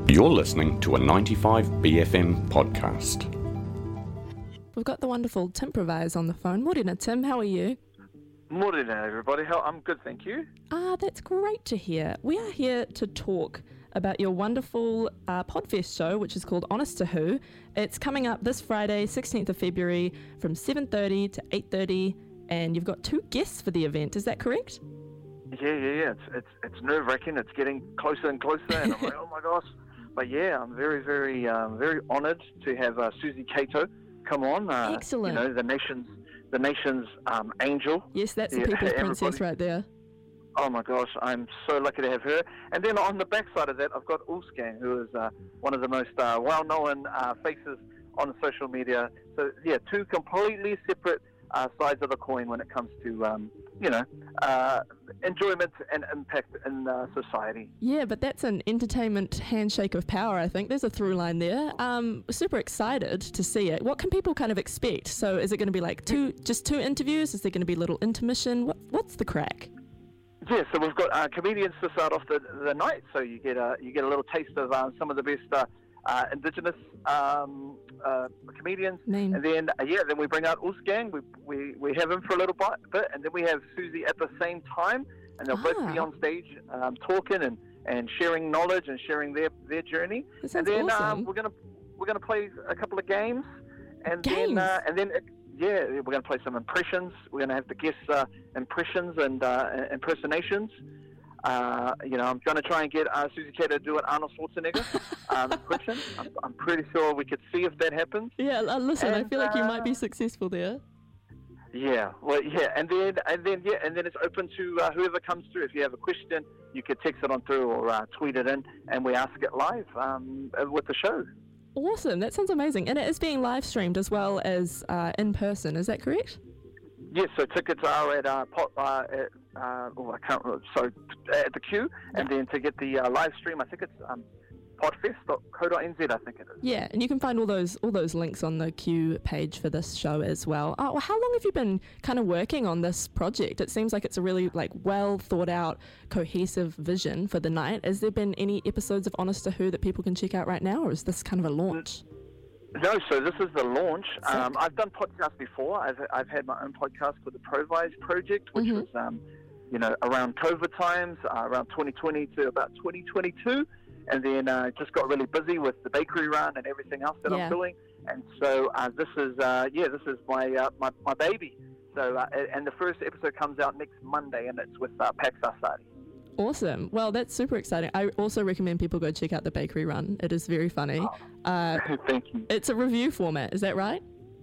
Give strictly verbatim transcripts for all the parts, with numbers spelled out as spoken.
You're listening to a ninety-five B F M podcast. We've got the wonderful Timprovise on the phone. Morena, Tim, how are you? Morena, everybody. How I'm good, thank you. Ah, that's great to hear. We are here to talk about your wonderful uh, Podfest show, which is called Honest to Who. It's coming up this Friday, sixteenth of February, from seven thirty to eight thirty, and you've got two guests for the event. Is that correct? Yeah, yeah, yeah. It's it's, it's nerve-wracking. It's getting closer and closer, and I'm like, oh my gosh. But yeah, I'm very, very, um, very honoured to have uh, Susie Cato come on. Uh, Excellent. You know, the nation's the nation's um, angel. Yes, that's the Yeah, people's everybody. princess right there. Oh my gosh, I'm so lucky to have her. And then on the backside of that, I've got Ulfgang, who is uh, one of the most uh, well-known uh, faces on social media. So yeah, two completely separate uh, sides of the coin when it comes to, um, you know, uh, enjoyment and impact in uh, society. Yeah, but that's an entertainment handshake of power, I think. There's a through line there. Um, super excited to see it. What can people kind of expect? So is it going to be like two, just two interviews? Is there going to be a little intermission? What, what's the crack? Yeah, so we've got uh, comedians to start off the, the night, so you get a you get a little taste of uh, some of the best uh, uh, Indigenous um, uh, comedians, Name. and then uh, yeah, then we bring out Ulfgang. We, we we have him for a little bit, bit, and then we have Susie at the same time, and they'll both be Ah. on stage um, talking and, and sharing knowledge and sharing their, their journey. That And sounds then awesome. um, we're gonna we're gonna play a couple of games, and Games? then uh, and then. It, Yeah, we're going to play some impressions. We're going to have the guests' uh, impressions and uh, impersonations. Uh, you know, I'm going to try and get uh, Susie Cato to do an Arnold Schwarzenegger um, impression. I'm, I'm pretty sure we could see if that happens. Yeah, uh, listen, I And, feel like you uh, might be successful there. Yeah, well, yeah, and then and then yeah, and then it's open to uh, whoever comes through. If you have a question, you could text it on through or uh, tweet it in, and we ask it live um, with the show. Awesome, that sounds amazing. And it is being live streamed as well as uh, in person, is that correct? Yes, so tickets are at uh, pot, uh, at, uh, oh, I can't remember, so at the queue, and then to get the uh, live stream, I think it's um, podfest dot co dot n z, I think it is. Yeah, and you can find all those all those links on the Q page for this show as well. Oh, well, how long have you been kind of working on this project? It seems like it's a really like well thought out, cohesive vision for the night. Has there been any episodes of Honest to Who that people can check out right now, or is this kind of a launch? No, so this is the launch. Sick. Um, I've done podcasts before. I've I've had my own podcast called the Provise Project, which Mhm. was um, you know around COVID times, uh, around twenty twenty to about twenty twenty-two, and then uh, just got really busy with the bakery run and everything else that Yeah. I'm doing. And so uh, this is uh, yeah, this is my uh, my my baby. So uh, and the first episode comes out next Monday, and it's with uh, Pax Asari. Awesome. Well, that's super exciting. I also recommend people go check out the bakery run. It is very funny. Uh, Thank you. it's a review format, is that right?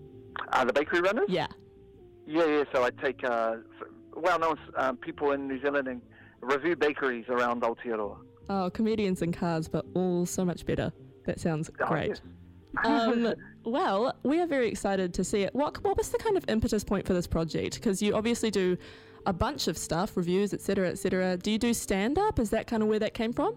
Uh, the bakery runners? Yeah. Yeah, yeah. So I take uh, well-known um, people in New Zealand and review bakeries around Aotearoa. Oh, comedians in cars, but all so much better. That sounds Oh, great. yes. um, well, we are very excited to see it. What what was the kind of impetus point for this project? Because you obviously do a bunch of stuff, reviews, et cetera, et cetera. Do you do stand-up? Is that kind of where that came from?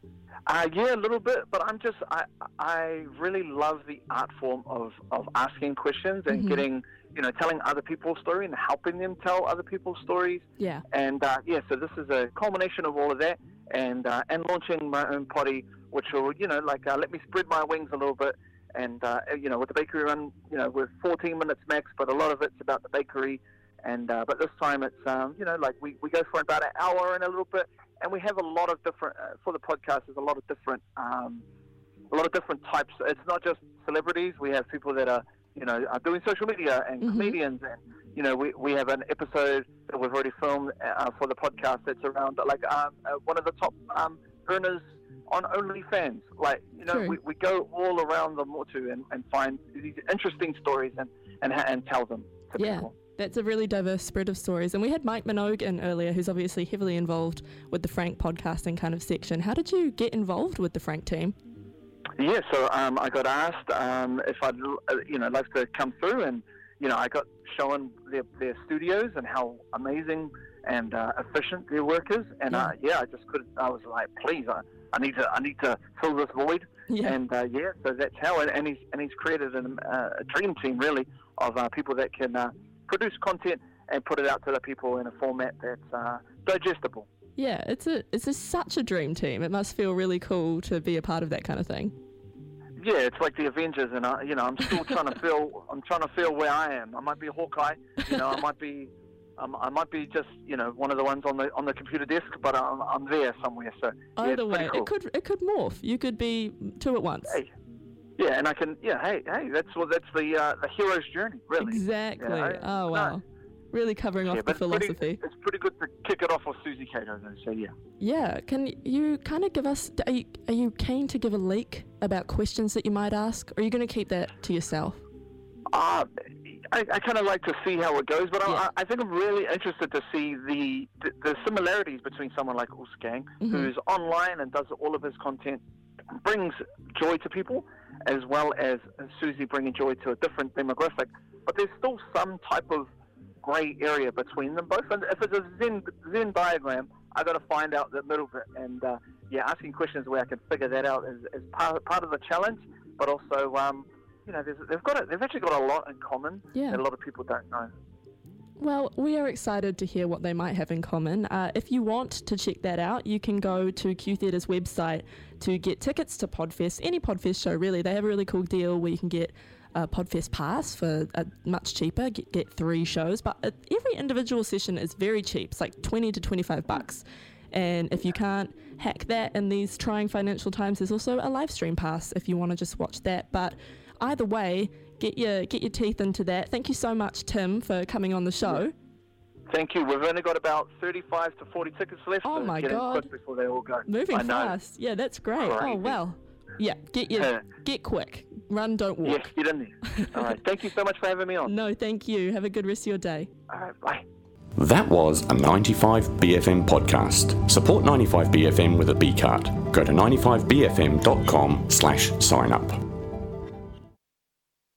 Uh, yeah, a little bit, but I'm just, I I really love the art form of, of asking questions and Mhm. getting, you know, telling other people's story and helping them tell other people's stories. Yeah. And uh, yeah, so this is a culmination of all of that, and uh, and launching my own potty, which will, you know, like uh, let me spread my wings a little bit. And uh, you know, with the bakery run, you know, we're fourteen minutes max, but a lot of it's about the bakery. And uh, but this time it's um, you know, like we, we go for about an hour and a little bit, and we have a lot of different uh, for the podcast. There's a lot of different um, a lot of different types. It's not just celebrities. We have people that are you know are doing social media and Mhm. comedians, and you know we, we have an episode that we've already filmed uh, for the podcast that's around like um, uh, one of the top um, earners on OnlyFans. Like you know True. we, we go all around the motu and, and find these interesting stories and and, ha- and tell them to Yeah. people. That's a really diverse spread of stories. And we had Mike Minogue in earlier, who's obviously heavily involved with the Frank podcasting kind of section. How did you get involved with the Frank team? Yeah, so um, I got asked um, if I'd, uh, you know, like to come through, and you know, I got shown their, their studios and how amazing and uh, efficient their work is, and Yeah. uh, yeah, I just couldn't. I was like, please, I, I need to, I need to fill this void, Yeah. and uh, yeah, so that's how. And, and he's and he's created an, uh, a dream team really of uh, people that can uh, produce content and put it out to the people in a format that's uh, digestible. Yeah, it's a it's a, such a dream team. It must feel really cool to be a part of that kind of thing. Yeah, it's like the Avengers, and I, you know, I'm still trying to feel. I'm trying to feel where I am. I might be Hawkeye, you know, I might be, um, I might be just, you know, one of the ones on the on the computer desk, but I'm, I'm there somewhere. So yeah, either it's way, cool. it could it could morph. You could be two at once. Hey. Yeah, and I can. Yeah, hey, hey, that's well, that's the uh, the hero's journey, really. Exactly. You know? Oh wow. No. Really covering off yeah, the but it's pretty, philosophy. it's pretty good to kick it off with Susie Cato, though. So yeah. Yeah. Can you kind of give us? Are you, are you keen to give a leak about questions that you might ask, or are you going to keep that to yourself? Uh, I, I kind of like to see how it goes, but Yeah. I, I think I'm really interested to see the the, the similarities between someone like Wolfgang, Mhm. who's online and does all of his content, brings joy to people, as well as Susie bringing joy to a different demographic. But there's still some type of grey area between them both. And if it's a Venn, Venn diagram, I got to find out the middle bit. And uh, yeah, asking questions where I can figure that out is, is part part of the challenge. But also, um, you know, there's, they've got a, they've actually got a lot in common Yeah. that a lot of people don't know. Well, we are excited to hear what they might have in common. Uh, if you want to check that out, you can go to Q Theatre's website to get tickets to Podfest, any Podfest show really. They have a really cool deal where you can get a Podfest pass for uh, much cheaper, get, get three shows, but uh, every individual session is very cheap. It's like twenty to twenty-five bucks. And if you can't hack that in these trying financial times, there's also a live stream pass if you want to just watch that. But either way, get your get your teeth into that. Thank you so much, Tim, for coming on the show. Thank you. We've only got about thirty-five to forty tickets left. Oh so my get in God. quick before they all go. Moving I know. fast. Yeah, that's great. Crazy. Oh, well. Yeah, get your, Yeah. get quick. Run, don't Yes, walk. get in there. All right. Thank you so much for having me on. No, thank you. Have a good rest of your day. All right. Bye. That was a ninety-five B F M podcast. Support ninety-five B F M with a B card. Go to ninety-five B F M dot com slash sign up.